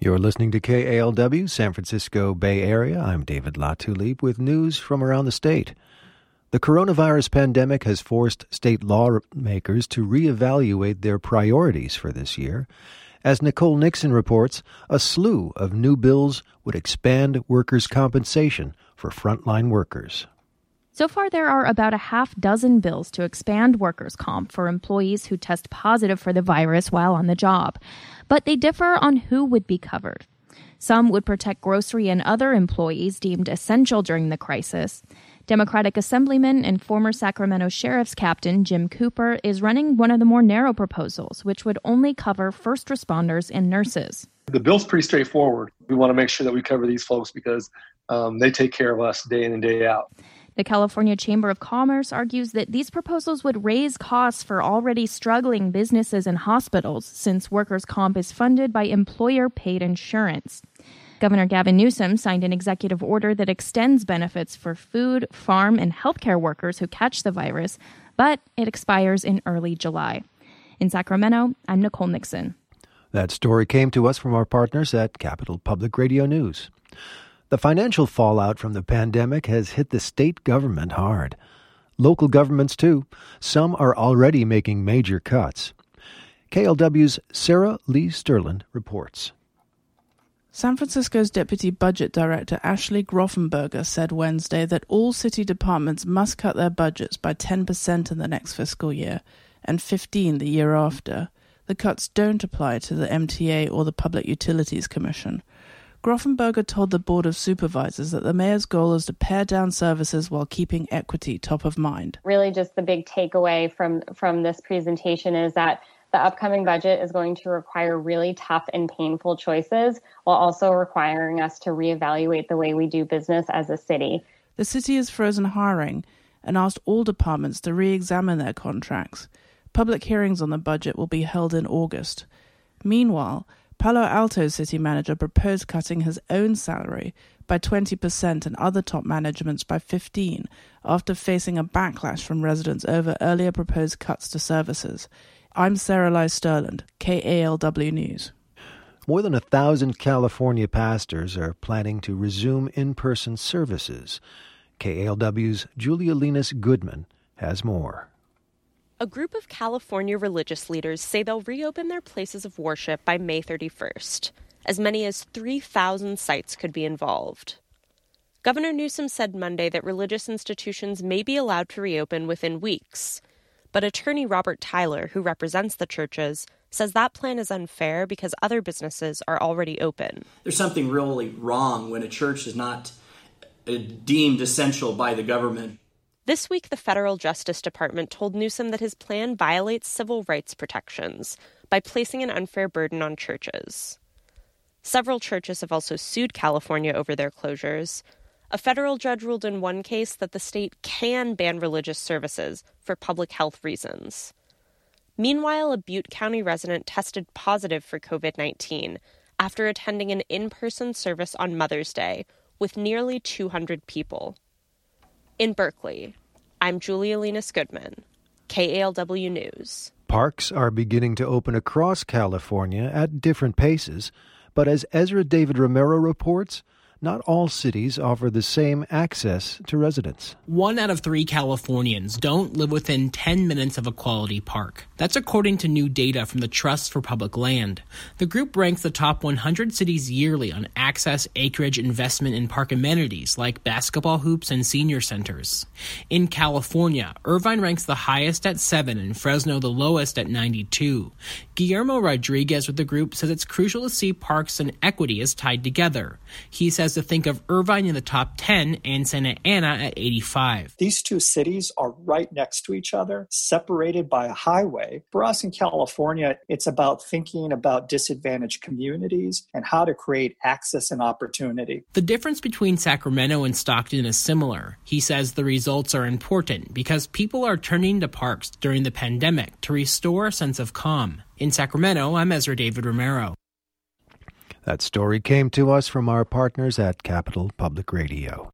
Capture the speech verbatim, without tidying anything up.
You're listening to K A L W, San Francisco Bay Area. I'm David Latulippe with news from around the state. The coronavirus pandemic has forced state lawmakers to reevaluate their priorities for this year. As Nicole Nixon reports, a slew of new bills would expand workers' compensation for frontline workers. So far, there are about a half dozen bills to expand workers' comp for employees who test positive for the virus while on the job. But they differ on who would be covered. Some would protect grocery and other employees deemed essential during the crisis. Democratic Assemblyman and former Sacramento Sheriff's Captain Jim Cooper is running one of the more narrow proposals, which would only cover first responders and nurses. The bill's pretty straightforward. We want to make sure that we cover these folks because um, they take care of us day in and day out. The California Chamber of Commerce argues that these proposals would raise costs for already struggling businesses and hospitals since workers' comp is funded by employer-paid insurance. Governor Gavin Newsom signed an executive order that extends benefits for food, farm, and healthcare workers who catch the virus, but it expires in early July. In Sacramento, I'm Nicole Nixon. That story came to us from our partners at Capital Public Radio News. The financial fallout from the pandemic has hit the state government hard. Local governments, too. Some are already making major cuts. K L W's Sarah Lee Sterland reports. San Francisco's Deputy Budget Director Ashley Groffenberger said Wednesday that all city departments must cut their budgets by ten percent in the next fiscal year and fifteen percent the year after. The cuts don't apply to the M T A or the Public Utilities Commission. Groffenberger told the Board of Supervisors that the mayor's goal is to pare down services while keeping equity top of mind. Really just the big takeaway from, from this presentation is that the upcoming budget is going to require really tough and painful choices while also requiring us to reevaluate the way we do business as a city. The city has frozen hiring and asked all departments to re-examine their contracts. Public hearings on the budget will be held in August. Meanwhile, Palo Alto city manager proposed cutting his own salary by twenty percent and other top managements by fifteen percent after facing a backlash from residents over earlier proposed cuts to services. I'm Sarah Lee Sterland, K A L W News. More than a thousand California pastors are planning to resume in-person services. K A L W's Julia Linus Goodman has more. A group of California religious leaders say they'll reopen their places of worship by May thirty-first. As many as three thousand sites could be involved. Governor Newsom said Monday that religious institutions may be allowed to reopen within weeks. But attorney Robert Tyler, who represents the churches, says that plan is unfair because other businesses are already open. There's something really wrong when a church is not deemed essential by the government. This week, the federal Justice Department told Newsom that his plan violates civil rights protections by placing an unfair burden on churches. Several churches have also sued California over their closures. A federal judge ruled in one case that the state can ban religious services for public health reasons. Meanwhile, a Butte County resident tested positive for covid nineteen after attending an in-person service on Mother's Day with nearly two hundred people. In Berkeley, I'm Julia Linus Goodman, K A L W News. Parks are beginning to open across California at different paces, but as Ezra David Romero reports, not all cities offer the same access to residents. One out of three Californians don't live within ten minutes of a quality park. That's according to new data from the Trust for Public Land. The group ranks the top one hundred cities yearly on access, acreage, investment in park amenities like basketball hoops and senior centers. In California, Irvine ranks the highest at seven and Fresno the lowest at ninety-two. Guillermo Rodriguez with the group says it's crucial to see parks and equity as tied together. He says to think of Irvine in the top ten and Santa Ana at eighty-five. These two cities are right next to each other, separated by a highway. For us in California, it's about thinking about disadvantaged communities and how to create access and opportunity. The difference between Sacramento and Stockton is similar. He says the results are important because people are turning to parks during the pandemic to restore a sense of calm. In Sacramento, I'm Ezra David Romero. That story came to us from our partners at Capital Public Radio.